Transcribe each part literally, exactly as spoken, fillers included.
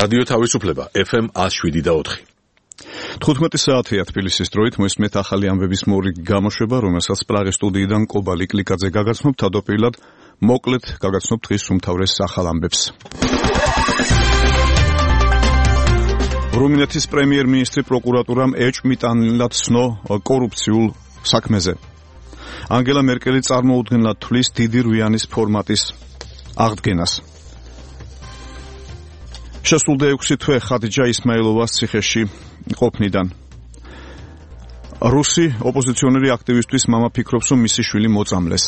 რადიო თავისუფლება ეფ ემ one oh seven და four. თხუთმეტი საათია თბილისის დროით მოისმენთ ახალი ამბების მორიგი გამოშვება, რომელსაც პრაღის სტუდიიდან კობალი კლიკაძე გაგაცნობთ. თავდაპირველად მოკლედ გაგაცნობთ დღის უმთავრეს ახალ ამბებს. რუმინეთის პრემიერ-მინისტრი პროკურატურამ ეჭვმიტანილად ცნო კორუფციულ საქმეზე. ანგელა მერკელი წარმოუდგენლად თვლის დიდი რვიანის ფორმატის აღდგენას. შესულდა ექვსი თვე ხადიჯა ისმაილოვას ციხეში ყოფნიდან. რუსი ოპოზიციონერი აქტივისტვის მამა ფიქრობს, რომ მისი შვილი მოწამლეს.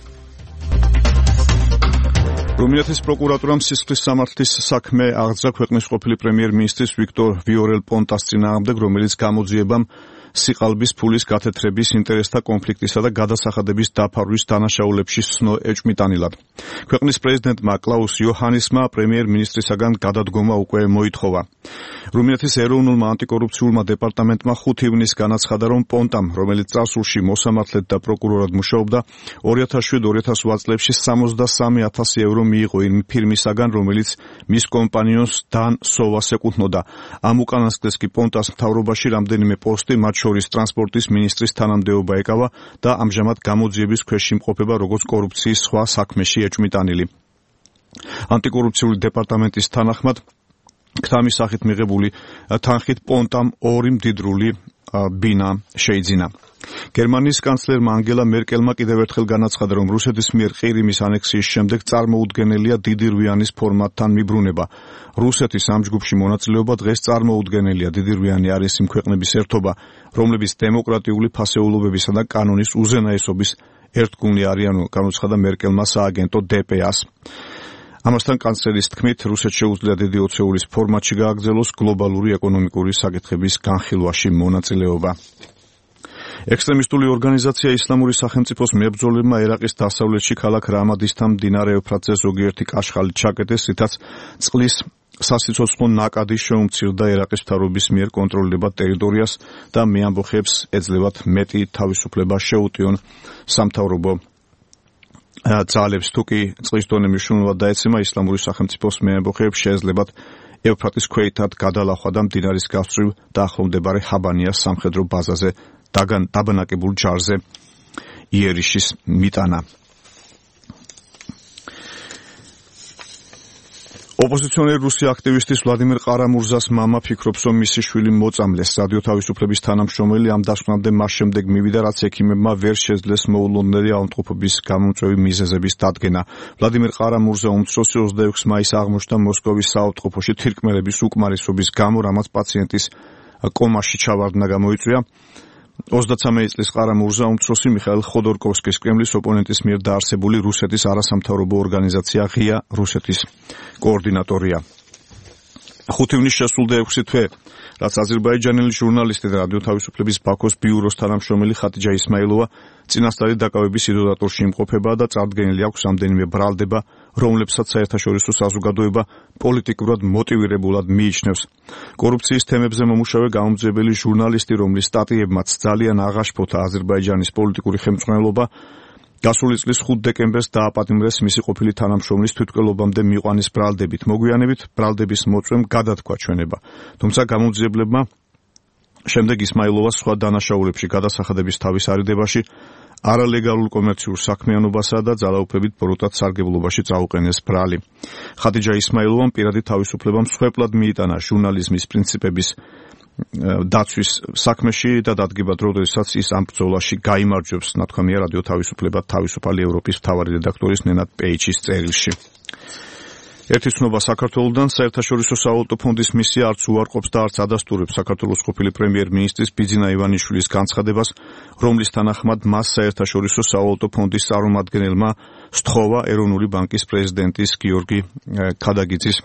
რუმინეთის პროკურატურამ სისხლის სამართლის საქმე აღძრა ქვეყნის ყოფილი პრემიერ-მინისტრის ვიქტორ ვიორელ-პონტას წინააღმდეგ, რომელიც გამოძიებამ სიყალბის ფულის გათეთრების, ინტერესთა კონფლიქტისა და გადასახადების დაფარვის დანაშაულებში სცნო ეჭვმიტანილად. ქვეყნის პრეზიდენტმა კლაუს იოჰანისმა პრემიერ-მინისტრისაგან გადადგომა უკვე მოითხოვა. რუმინეთის ეროვნულმა ანტიკორუფციულმა დეპარტამენტმა ხუთი ივნისს განაცხადა, რომ პონტამ, რომელიც წარსულში მოსამართლედ და პროკურორად მუშაობდა, ორი ათას შვიდ ორი ათას ოთხ წლებში სამოცდასამი ათასი ევრო მიიღო იმ ფირმისაგან, რომელიც მის კომპანიონს დან სოვას ეკუთვნოდა. ამ უკანასკნელს კი პონტას მთავრობაში რამდენიმე პოსტი, მათ შორის ტრანსპორტის მინისტრის თანამდებობა ეკავა და ამჟამად გამოძიების ქვეშ იმყოფება როგორც კორუფციის სხვა საქმეში ეჭვმიტანილი. ანტიკორუფციული დეპარტამენტის თანახმად ქთამის სახით მიღებული თანხით პონტამ ორი მდიდრული ბინა შეიძინა. გერმანიის კანცლერმა ანგელა მერკელმა კიდევ ერთხელ განაცხადა, რომ რუსეთის მიერ ყირიმის ანექსიის შემდეგ წარმოუდგენელია დიდი რვიანის ფორმატთან მიბრუნება. რუსეთის ამ ჯგუფში მონაწილეობა დღეს წარმოუდგენელია. დიდი რვიანი არის იმ ქვეყნების ერთობა, რომლებიც დემოკრატიული ფასეულობებისა და კანონის უზენაესობის ერთგუნი არიან, განუცხადა მერკელმა სააგენტო დე პე ას. ამასთან კანცლერის თქმით, რუსეთს შეუძლია დიდი ოცეულის ფორმატში გააგრძელოს გლობალური ეკონომიკური საკითხების განხილვაში მონაწილეობა. ექსტრემისტული ორგანიზაცია ისლამური სახელმწიფოს მებრძოლებმა ერაყის დასავლეთში ქალაქ რამადისთან მდინარე ევფრატზე ზოგიერთი კაშხალი ჩაკეტეს, რითაც წყლის სასიცოცხლო ნაკადი შეუმცირდა ერაყის მთავრობის მიერ კონტროლდებად ტერიტორიას და მეამბოხეებს ეძლევათ მეტი თავისუფლება შეუტიონ სამთავრობო ძალებს. თუკი წყლის დონე მნიშვნელოვნად დაეცემა, ისლამური სახელმწიფოს მეამბოხეებს შეეძლებათ ევფრატის ქვეითად გადალახვა და მდინარის გასწვრივ დაახლოვდებარე ჰაბანიას სამხედრო ბაზაზე დაბანაკებულ ჯარზე იერიშის მიტანა. ოპოზიციონერი რუსი აქტივისტის ვლადიმერ ყარამურზას მამა ფიქრობს, რომ მისი შვილი მოწამლეს. რადიო თავისუფლების თანამშრომელი ამ დასკვნამდე მას შემდეგ მივიდა, რაც ექიმებმა ვერ შეძლეს მოულოდნელი ავადმყოფობის გამომწვევი მიზეზების დადგენა. ვლადიმერ ყარამურზა უმცროსი ოცდაექვსი მაისს აღმოჩნდა მოსკოვის საავადმყოფოში თირკმელების უკმარისობის გამო, რამაც პაციენტის კომაში ჩავარდნა გამოიწვია. ოცდაცამეტი წლის ყარამურზა უმცროსი მიხაილ ხოდორკოვსკის კრემლის ოპონენტის მიერ დაარსებული რუსეთის არასამთავრობო ორგანიზაცია ღია რუსეთის კოორდინატორია. ხუთი ივნისს შესულდა ექვსი თვე, რაც აზერბაიჯანელი ჟურნალისტი და რადიო თავისუფლების ბაქოს ბიუროს თანამშრომელი ხადიჯა ისმაილოვა წინასწარი დაკავების იზოლატორში იმყოფება და წარდგენილი აქვს რამდენიმე ბრალდება, რომლებსაც საერთაშორისო საზოგადოება პოლიტიკურად მოტივირებულად მიიჩნევს. კორუფციის თემებზე მომუშავე გამომძიებელი ჟურნალისტი, რომლის სტატიებმაც ძალიან აღაშფოთა აზერბაიჯანის პოლიტიკური ხელმძღვანელობა, გასული წლის ხუთი დეკემბერს დააპატიმრეს მისი ყოფილი თანამშრომლის თვითმკვლელობამდე მიყვანის ბრალდებით. მოგვიანებით ბრალდების მოწვევამ გადათქვა ჩვენება. თუმცა გამომძიებლებმა შემდეგ ისმაილოვას სხვა დანაშაულებში გადასახადების თავის არიდებაში არალეგალურ კომერციულ საქმიანობასა და ძალაუფლებით ბოროტად სარგებლობაში წაუყენეს ბრალი. ხადიჯა ისმაილოვამ პირადი თავისუფლება მსხვერპლად მიიტანა ჟურნალიზმის პრინციპების დაცვის საქმეში და დადგება დრო, როდესაც ის ამ ბრძოლაში გაიმარჯვებს, ნათქვამია რადიო თავისუფლება თავისუფალი ევროპის მთავარი რედაქტორის ნენად პეიჩის წერილში. ერთი ცნობა საქართველოდან, საერთაშორისო სავალუტო ფონდის მისია არც უარყოფს და არც ადასტურებს საქართველოს ყოფილი პრემიერ-მინისტრის ბიძინა ივანიშვილის განცხადებას, რომლის თანახმად მას საერთაშორისო სავალუტო ფონდის წარმომადგენელმა სთხოვა ეროვნული ბანკის პრეზიდენტის გიორგი ქადაგიძის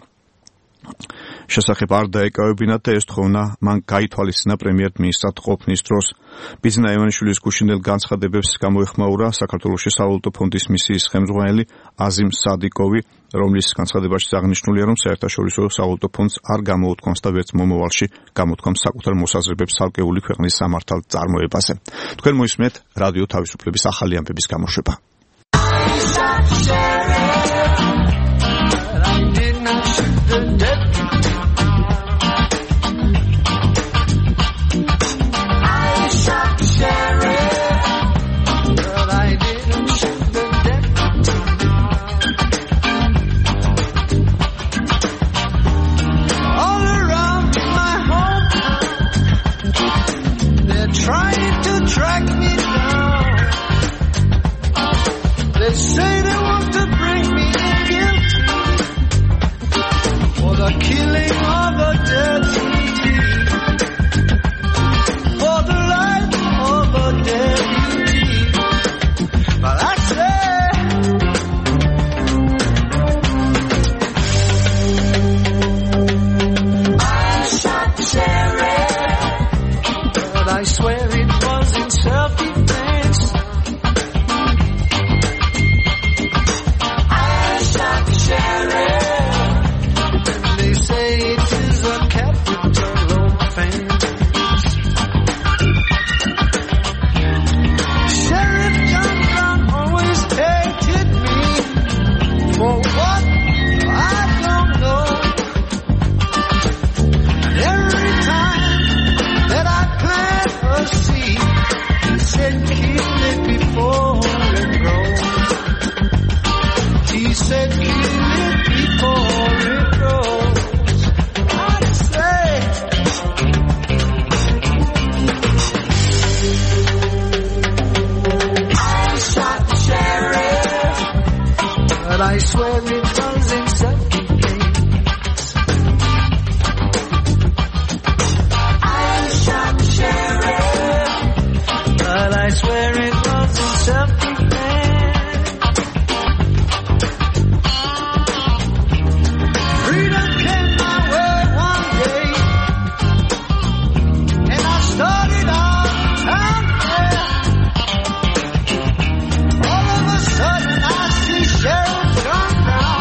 შესახებ არ დაეკავებინათ და ეს თხოვნა მან გაითვალისწინა პრემიერ-მინისტრად ყოფნის დროს. ბიძინა ივანიშვილის გუშინდელ განცხადებებს გამოეხმაურა საქართველოში სავალუტო ფონდის მისიის ხელმძღვანელი აზიმ სადიკოვი, რომლის განცხადებაში აღნიშნულია, რომ საერთაშორისო სავალუტო ფონდს არ გამოუთქვამს და ვერც მომავალში გამოთქვამს საკუთარ მოსაზრებებს ცალკეული ქვეყნის სამართალ წარმოებაზე. თქვენ მოისმენთ რადიო თავისუფლების ახალი ამბების გამოშვება. swear it was in self-defense. I shot the sheriff, but I swear it was in self-defense. Freedom came my way one day, and I started on town fair. All of a sudden I see Sheriff John Brown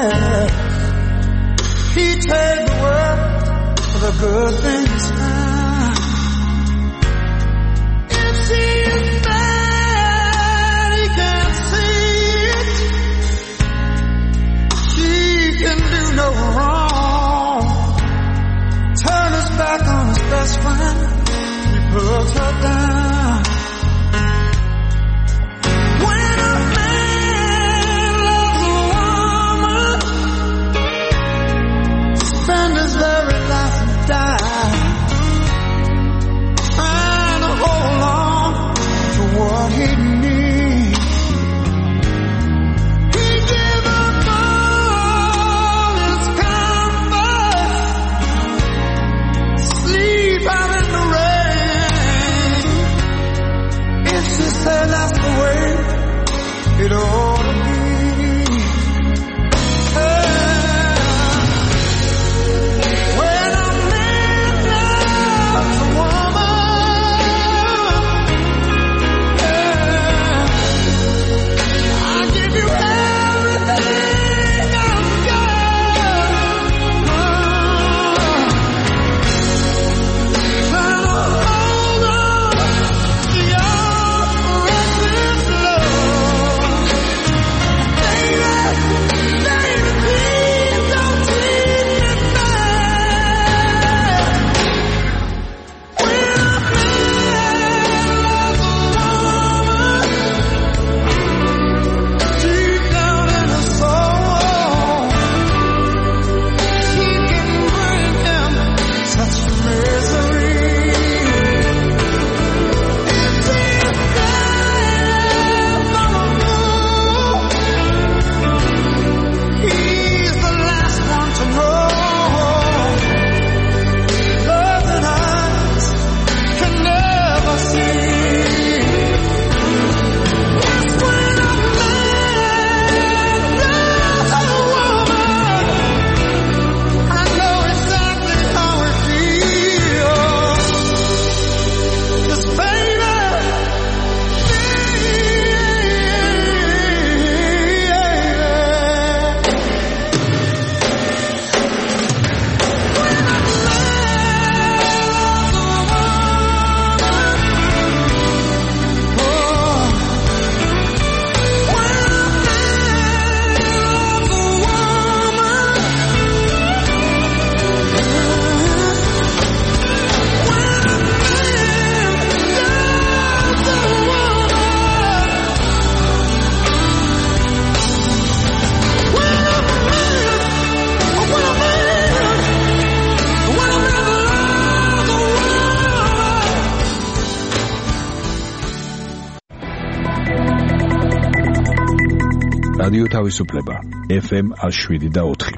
yes. He trades the world for the good things found. If she is bad, he can't see it. She can do no wrong. Turn his back on his best friend. He puts her down. When a man loves a woman, spend his very life and die, trying to hold on to what he needs. He gave up all his comfort, sleep out in the rain. If she said that's the way it ought to be. When a man loves a woman, I give you everything I've got. Trying to hold on to your precious love. Baby, baby, please don't treat me bad. When a man loves a woman, deep down in his soul, she can bring him such misery. If he's bad for a fool, he's the last one to know. Love that eyes can never see. Yes, when a man loves a woman, I know exactly how it feels. 'Cause baby, რადიო თავისუფლება ეფ ემ one oh seven და four.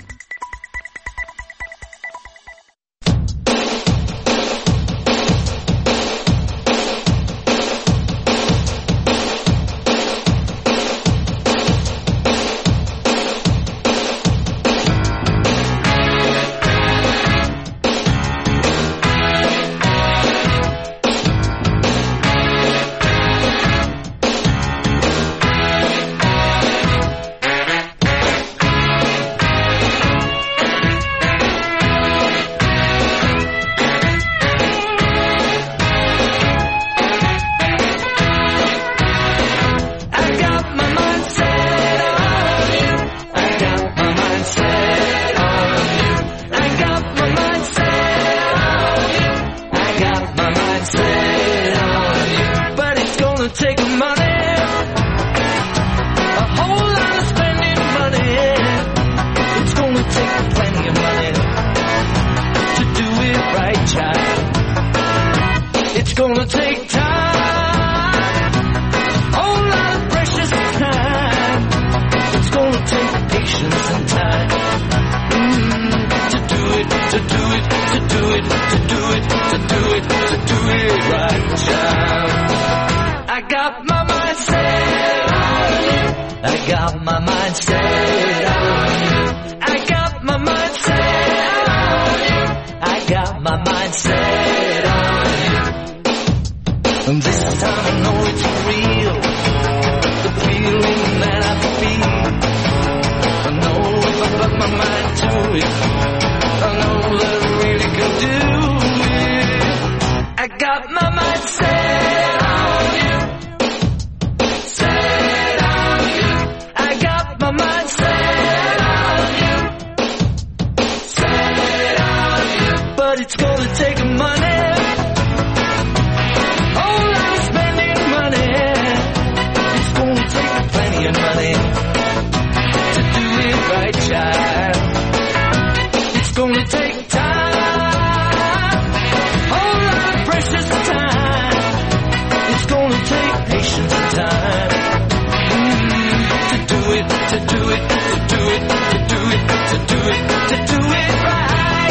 gonna take time, a whole lot of precious time. It's gonna take patience and time mm, to do it, to do it, to do it, to do it, to do it, to do it right, child. I got my mind set on you. I got my mind set on you. I got my mind set on you. I got my mind set on you. And this time I know it's real, the feeling that I feel. I know if I my mind to it. I know that I really can do it. I got my mind set on you, set on you. I got my mind set on you, set on you. But it's gonna take money, whole lot of spending money. It's gonna take plenty of money to do it right, child. It's gonna take time, whole lot of precious time. It's gonna take patience and time mm, to do it, to do it, to do it, to do it, to do it, to do it right.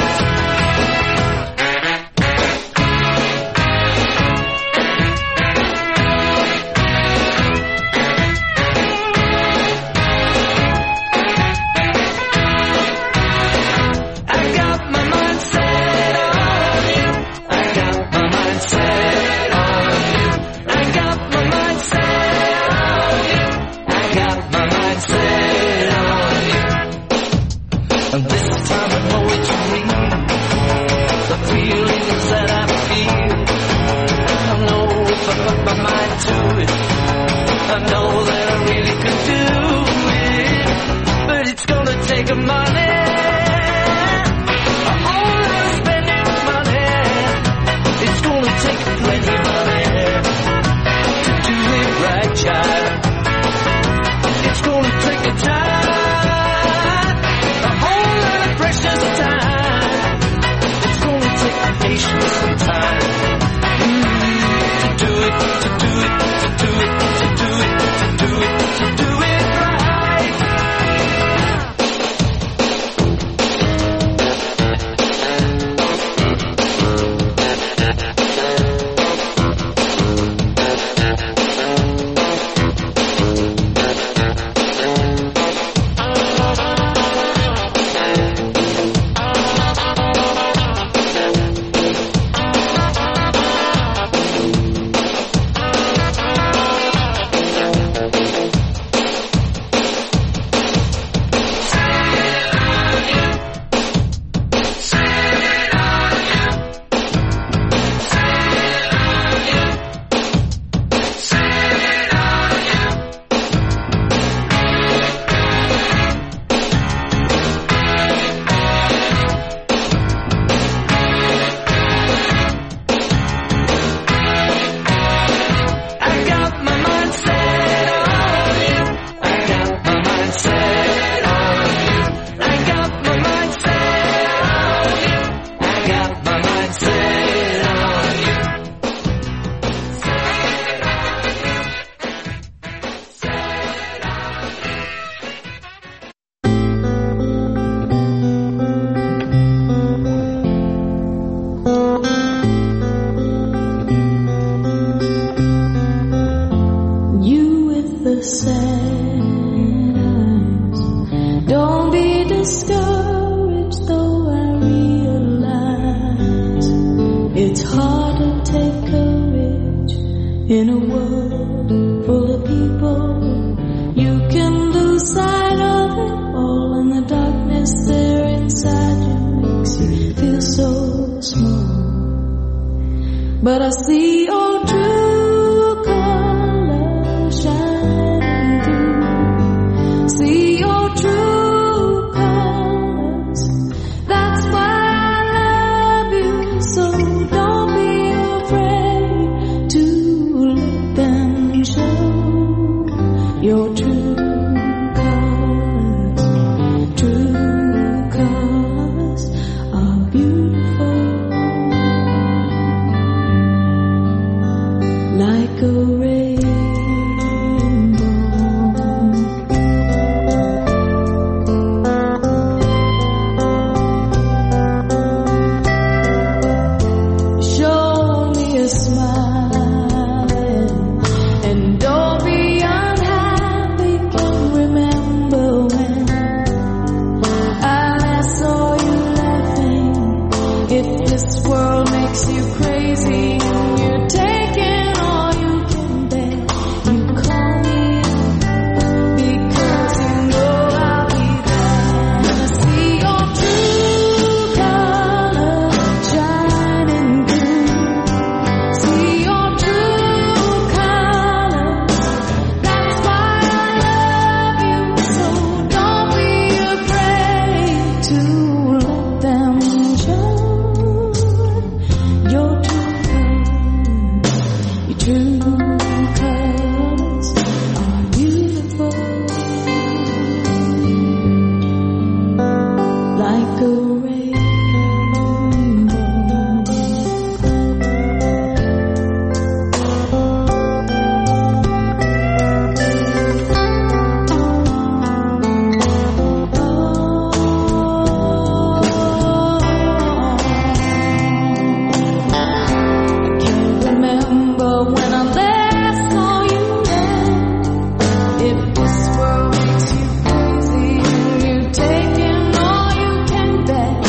But I see your true colors shining through. See your true colors. That's why I love you. So don't be afraid to let them show your true colors. True colors are beautiful. Like a rainbow, show me a smile, and don't be unhappy. Can remember when I last saw you laughing. If this world makes you crazy, you're taking like a rainbow. Back.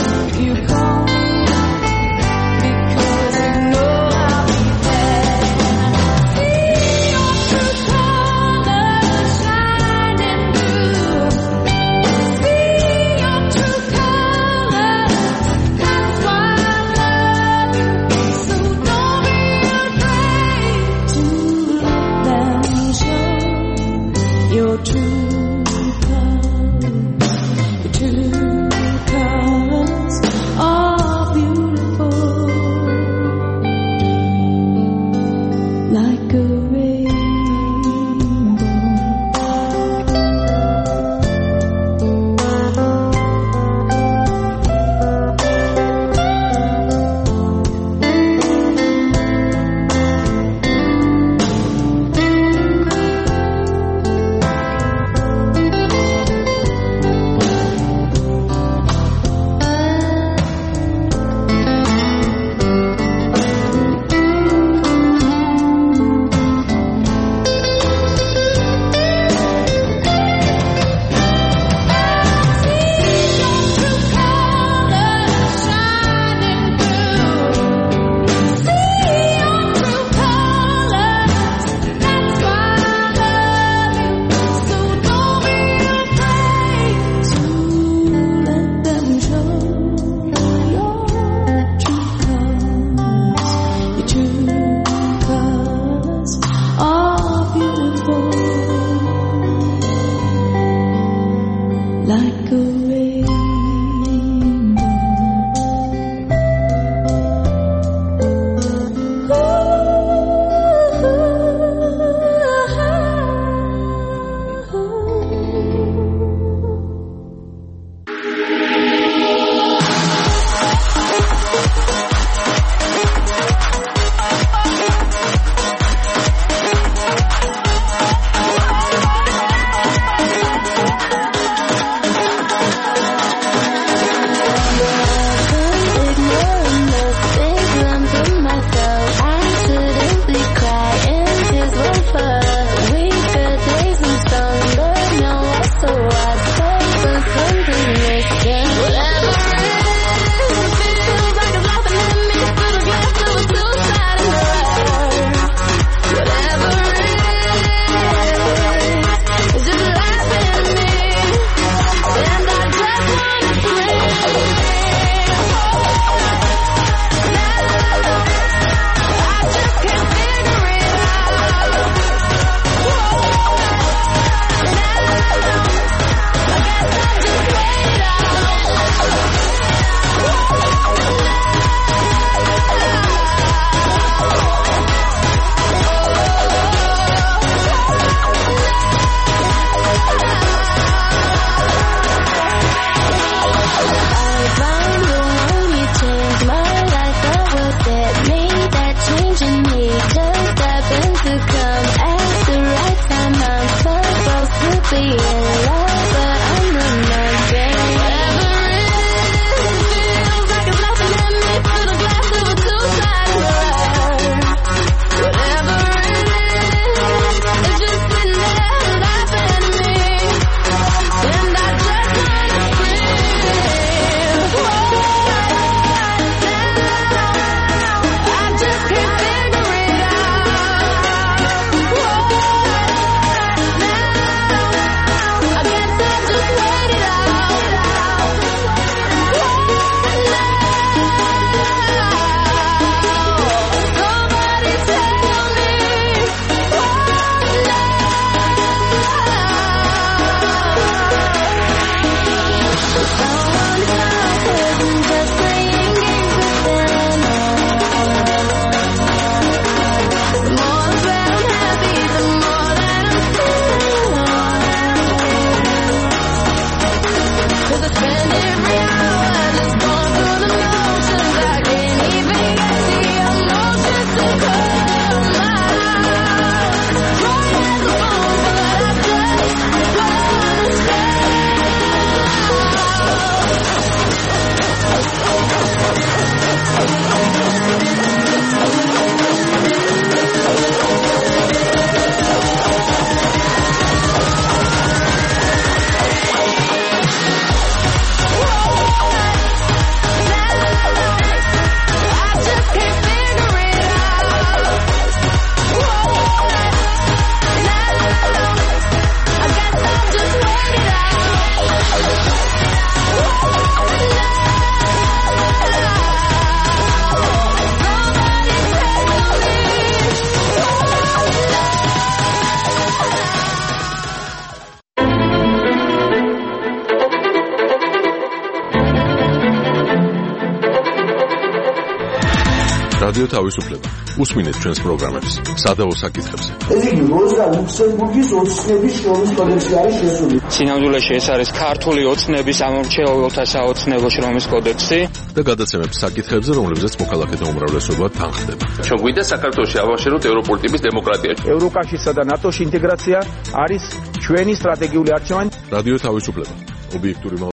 რადიო თავისუფლება. უსმინეთ ჩვენს პროგრამებს სადაო საკითხებზე. ესე იგი, როზა ლუქსემბურგის ოცნების შრომის კოდექსი არის შესული. სინამდვილეში ეს არის ქართული ოცნების ამორჩეულთა საოცნებო შრომის კოდექსი და გადაცემებს საკითხებზე, რომლებზეც მოქალაქეთა უმრავლესობა თანხდება. ჩვენ გვინდა საქართველოში ავაშენოთ ევროპული ტიპის დემოკრატია. ევროკავშირსა და ნატოში ინტეგრაცია არის ჩვენი სტრატეგიული არჩევანი. რადიო თავისუფლება. ობიექტური